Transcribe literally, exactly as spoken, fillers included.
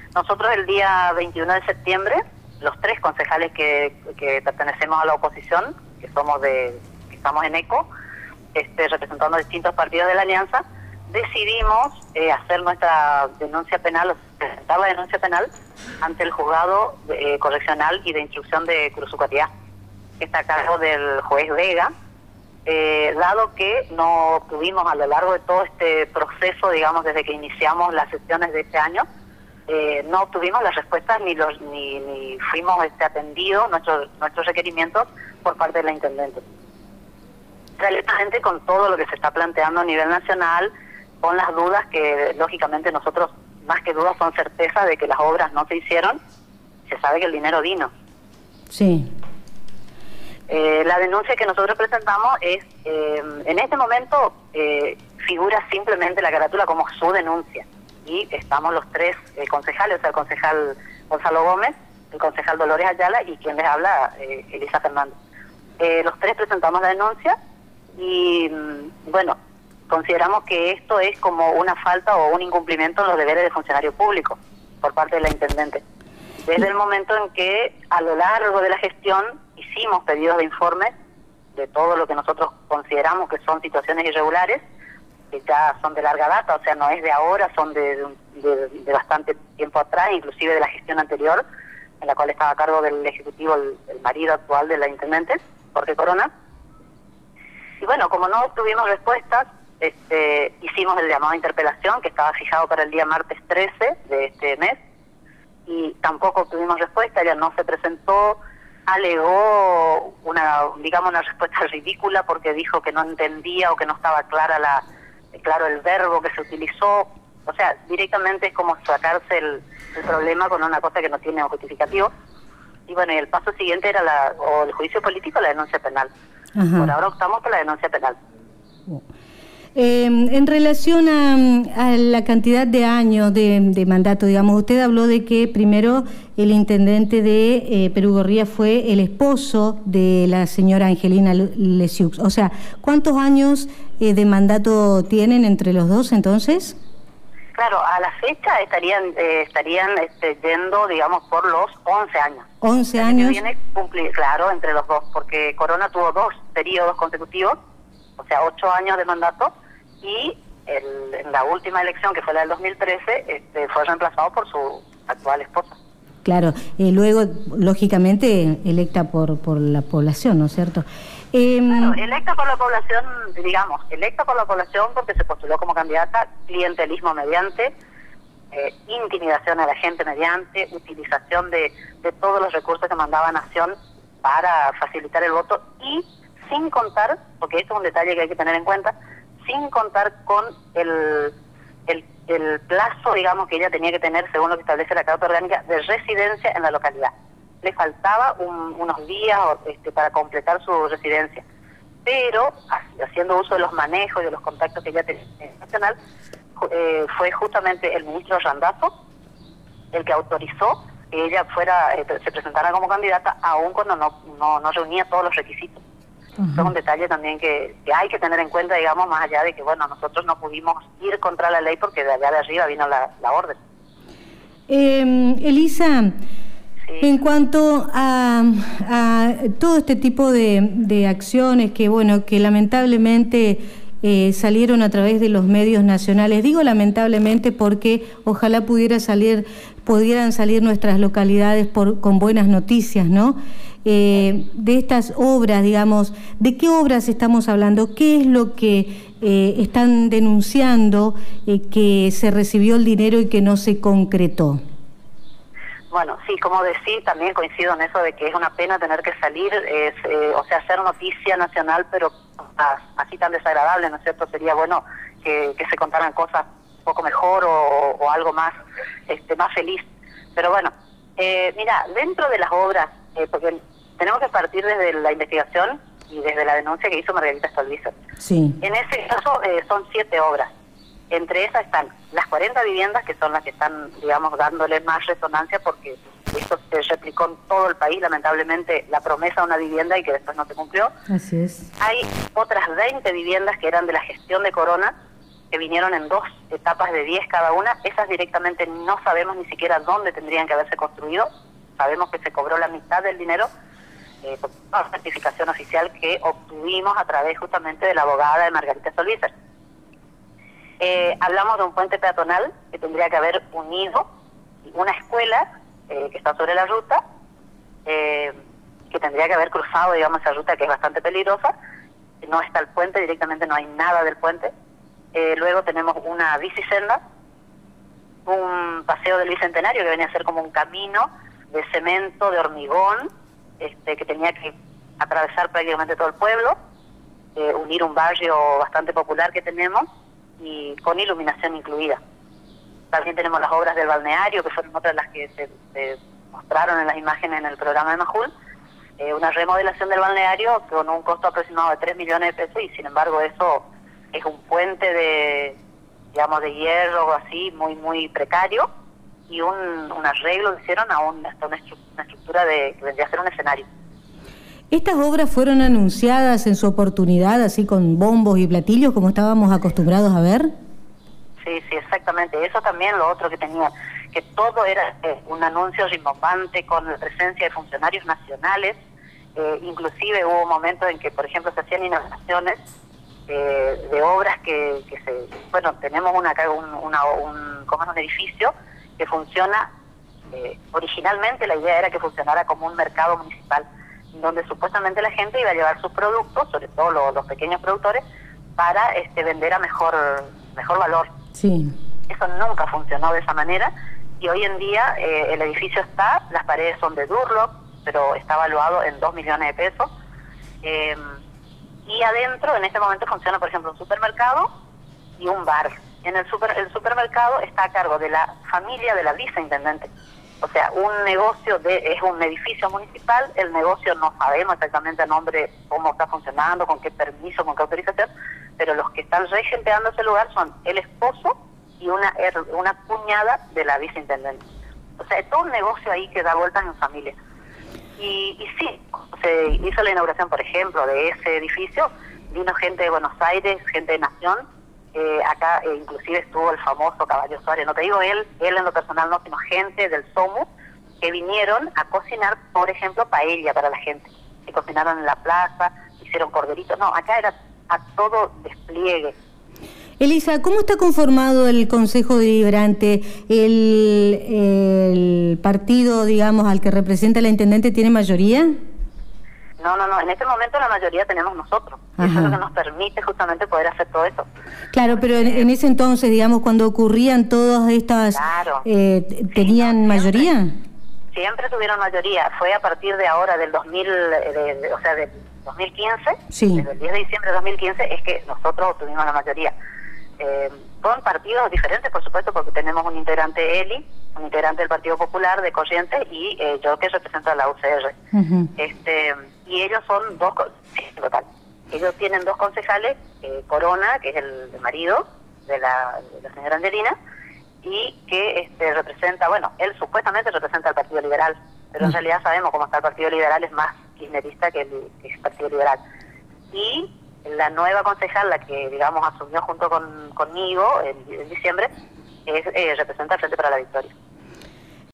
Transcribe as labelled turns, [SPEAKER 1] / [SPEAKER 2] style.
[SPEAKER 1] Nosotros el día veintiuno de septiembre, los tres concejales que, que pertenecemos a la oposición, que somos de, que estamos en ECO, este, representando a distintos partidos de la Alianza, decidimos eh, hacer nuestra denuncia penal, o presentar la denuncia penal ante el juzgado eh, correccional y de instrucción de Cruzucuatiá, que está a cargo del juez Vega, eh, dado que no tuvimos a lo largo de todo este proceso, digamos, desde que iniciamos las sesiones de este año, eh, no obtuvimos las respuestas ni los ni, ni fuimos este, atendidos nuestros nuestros requerimientos por parte de la Intendente. Realmente con todo lo que se está planteando a nivel nacional, con las dudas que lógicamente nosotros, más que dudas, son certezas de que las obras no se hicieron, se sabe que el dinero vino.
[SPEAKER 2] Sí.
[SPEAKER 1] Eh, la denuncia que nosotros presentamos es, eh, en este momento, eh, figura simplemente la carátula como su denuncia. Y estamos los tres eh, concejales, o sea, el concejal Gonzalo Gómez, el concejal Dolores Ayala y quien les habla, eh, Elisa Fernández. Eh, los tres presentamos la denuncia y, bueno, consideramos que esto es como una falta o un incumplimiento en los deberes de funcionario público por parte de la Intendente. Desde el momento en que a lo largo de la gestión hicimos pedidos de informes de todo lo que nosotros consideramos que son situaciones irregulares, que ya son de larga data, o sea, no es de ahora, son de, de, de bastante tiempo atrás, inclusive de la gestión anterior, en la cual estaba a cargo del Ejecutivo el, el marido actual de la Intendente, Jorge Corona. Y bueno, como no obtuvimos respuestas, Este, hicimos el llamado a interpelación que estaba fijado para el día martes trece de este mes y tampoco obtuvimos respuesta. Ella no se presentó, alegó una, digamos, una respuesta ridícula porque dijo que no entendía o que no estaba clara la, claro el verbo que se utilizó. O sea, directamente es como sacarse el, el problema con una cosa que no tiene justificativo. Y bueno, y el paso siguiente era la, o el juicio político o la denuncia penal. Ajá. Por ahora optamos por la denuncia penal.
[SPEAKER 2] Eh, en relación a, a la cantidad de años de, de mandato, digamos, usted habló de que primero el intendente de eh, Perugorría fue el esposo de la señora Angelina Lesiux. O sea, ¿cuántos años eh, de mandato tienen entre los dos entonces?
[SPEAKER 1] Claro, a la fecha estarían eh, estarían este, yendo, digamos, por los once años.
[SPEAKER 2] once años.
[SPEAKER 1] Viene cumplir, claro, entre los dos, porque Corona tuvo dos periodos consecutivos, o sea, ocho años de mandato, y el, en la última elección, que fue la del dos mil trece, este, fue reemplazado por su actual esposa.
[SPEAKER 2] Claro, eh, luego, lógicamente, electa por, por la población, ¿no es cierto? Eh,
[SPEAKER 1] claro, electa por la población, digamos, electa por la población porque se postuló como candidata, clientelismo mediante, eh, intimidación a la gente mediante, utilización de, de todos los recursos que mandaba Nación para facilitar el voto y sin contar, porque esto es un detalle que hay que tener en cuenta, sin contar con el, el, el plazo, digamos, que ella tenía que tener, según lo que establece la Carta Orgánica, de residencia en la localidad. Le faltaba un, unos días este, para completar su residencia, pero haciendo uso de los manejos y de los contactos que ella tenía en Nacional, eh, fue justamente el ministro Randazzo el que autorizó que ella fuera eh, se presentara como candidata, aun cuando no, no, no reunía todos los requisitos. Uh-huh. Eso es un detalle también que, que hay que tener en cuenta, digamos, más allá de que, bueno, nosotros no pudimos ir contra la ley porque de allá de arriba vino la, la orden.
[SPEAKER 2] Eh, Elisa, sí. En cuanto a, a todo este tipo de, de acciones que, bueno, que lamentablemente eh, salieron a través de los medios nacionales, digo lamentablemente porque ojalá pudiera salir, pudieran salir nuestras localidades por, con buenas noticias, ¿no? Eh, de estas obras, digamos, ¿de qué obras estamos hablando? ¿Qué es lo que eh, están denunciando eh, que se recibió el dinero y que no se concretó?
[SPEAKER 1] Bueno, sí, como decía, también coincido en eso de que es una pena tener que salir, es, eh, o sea, hacer noticia nacional, pero así tan desagradable, ¿no es cierto? Sería bueno que, que se contaran cosas un poco mejor o, o algo más, este, más feliz. Pero bueno, eh, mira, dentro de las obras, eh, porque tenemos que partir desde la investigación y desde la denuncia que hizo Margarita Stolbizer.
[SPEAKER 2] Sí.
[SPEAKER 1] En ese caso eh, son siete obras. Entre esas están las cuarenta viviendas, que son las que están, digamos, dándole más resonancia, porque esto se replicó en todo el país, lamentablemente, la promesa de una vivienda y que después no se cumplió.
[SPEAKER 2] Así es.
[SPEAKER 1] Hay otras veinte viviendas que eran de la gestión de Corona, que vinieron en dos etapas de diez cada una. Esas directamente no sabemos ni siquiera dónde tendrían que haberse construido. Sabemos que se cobró la mitad del dinero, eh, por una certificación oficial que obtuvimos a través justamente de la abogada de Margarita Solícer. Eh, hablamos de un puente peatonal que tendría que haber unido una escuela eh, que está sobre la ruta, eh, que tendría que haber cruzado, digamos, esa ruta que es bastante peligrosa. No está el puente, directamente no hay nada del puente. Eh, luego tenemos una bicisenda, un paseo del Bicentenario que venía a ser como un camino de cemento, de hormigón, este, que tenía que atravesar prácticamente todo el pueblo, eh, unir un barrio bastante popular que tenemos y con iluminación incluida. También tenemos las obras del balneario, que fueron otras de las que se, se mostraron en las imágenes en el programa de Majul, eh, una remodelación del balneario con un costo aproximado de tres millones de pesos, y sin embargo eso es un puente de, digamos, de hierro o así, muy muy precario, y un, un arreglo que hicieron a, un, a una, estru una estructura de que vendría a ser un escenario.
[SPEAKER 2] ¿Estas obras fueron anunciadas en su oportunidad, así con bombos y platillos, como estábamos acostumbrados a ver?
[SPEAKER 1] Sí, sí, exactamente. Eso también lo otro que tenía, que todo era eh, un anuncio rimbombante con la presencia de funcionarios nacionales. Eh, inclusive hubo momentos en que, por ejemplo, se hacían inauguraciones eh, de obras que, que se... Bueno, tenemos una, un, una, un, como es un edificio que funciona, eh, originalmente la idea era que funcionara como un mercado municipal, donde supuestamente la gente iba a llevar sus productos, sobre todo los, los pequeños productores, para este, vender a mejor, mejor valor.
[SPEAKER 2] Sí.
[SPEAKER 1] Eso nunca funcionó de esa manera, y hoy en día eh, el edificio está, las paredes son de Durlock, pero está evaluado en dos millones de pesos, eh, y adentro en este momento funciona, por ejemplo, un supermercado y un bar. En el, super, el supermercado está a cargo de la familia de la viceintendente. O sea, un negocio de es un edificio municipal, el negocio no sabemos exactamente el nombre, cómo está funcionando, con qué permiso, con qué autorización, pero los que están regenteando ese lugar son el esposo y una una cuñada de la viceintendente. O sea, es todo un negocio ahí que da vueltas en familia. Y, y sí, se hizo la inauguración, por ejemplo, de ese edificio, vino gente de Buenos Aires, gente de Nación, eh, acá eh, inclusive estuvo el famoso Caballo Suárez, no te digo él, él en lo personal no, sino gente del SOMU, que vinieron a cocinar, por ejemplo, paella para la gente, que cocinaron en la plaza, hicieron corderitos, no, acá era a todo despliegue.
[SPEAKER 2] Elisa, ¿cómo está conformado el Consejo Deliberante? ¿El, el partido, digamos, al que representa la intendente tiene mayoría?
[SPEAKER 1] No, no, no, en este momento la mayoría tenemos nosotros. Ajá. Eso es lo que nos permite justamente poder hacer todo eso.
[SPEAKER 2] Claro, pero en, en ese entonces, digamos, cuando ocurrían todas estas... Claro. Eh, ¿Tenían sí, no, mayoría?
[SPEAKER 1] Siempre, siempre tuvieron mayoría. Fue a partir de ahora, del dos mil, de, de, o sea, del dos mil quince, sí. Desde el diez de diciembre de dos mil quince, es que nosotros obtuvimos la mayoría. Eh, con partidos diferentes, por supuesto, porque tenemos un integrante Eli, un integrante del Partido Popular de Corrientes, y eh, yo que represento a la U C R. Uh-huh. este y ellos son dos, sí, total, ellos tienen dos concejales, eh, Corona, que es el, el marido de la, de la señora Angelina, y que este representa, bueno, él supuestamente representa al Partido Liberal, pero uh-huh. en realidad sabemos cómo está el Partido Liberal, es más kirchnerista que el, que el Partido Liberal. Y la nueva concejal, la que, digamos, asumió junto con conmigo en, en diciembre, es, eh, representa al Frente para la Victoria.